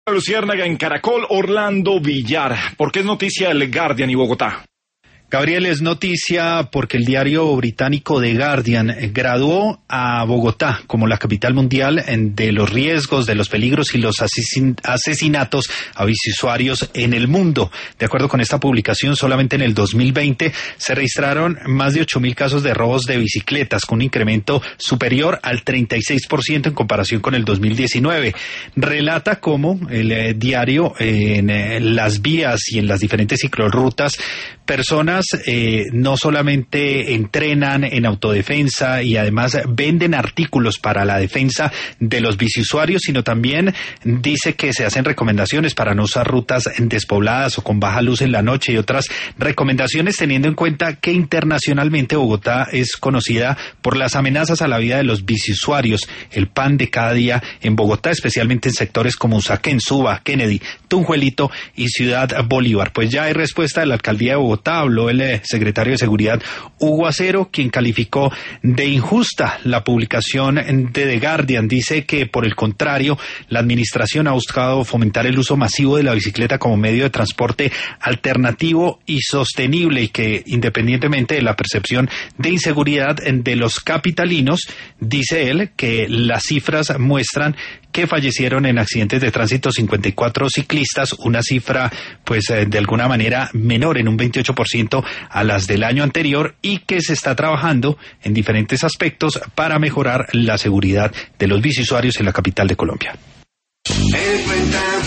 Luciérnaga en Caracol, Orlando Villar. ¿Por qué es noticia el Guardian y Bogotá? Gabriel, es noticia porque el diario británico The Guardian graduó a Bogotá como la capital mundial de los riesgos, de los peligros y los asesinatos a biciusuarios en el mundo. De acuerdo con esta publicación, solamente en el 2020 se registraron más de 8.000 casos de robos de bicicletas, con un incremento superior al 36% en comparación con el 2019. Relata cómo el diario en las vías y en las diferentes ciclorrutas, personas no solamente entrenan en autodefensa y además venden artículos para la defensa de los biciusuarios, sino también dice que se hacen recomendaciones para no usar rutas despobladas o con baja luz en la noche y otras recomendaciones, teniendo en cuenta que internacionalmente Bogotá es conocida por las amenazas a la vida de los biciusuarios, el pan de cada día en Bogotá, especialmente en sectores como Usaquén, Suba, Kennedy, Tunjuelito y Ciudad Bolívar. Pues ya hay respuesta de la alcaldía de Bogotá. Habló el secretario de Seguridad, Hugo Acero, quien calificó de injusta la publicación de The Guardian. Dice que, por el contrario, la administración ha buscado fomentar el uso masivo de la bicicleta como medio de transporte alternativo y sostenible, y que, independientemente de la percepción de inseguridad de los capitalinos, dice él que las cifras muestran que fallecieron en accidentes de tránsito 54 ciclistas, una cifra pues de alguna manera menor en un 28% a las del año anterior, y que se está trabajando en diferentes aspectos para mejorar la seguridad de los biciusuarios en la capital de Colombia.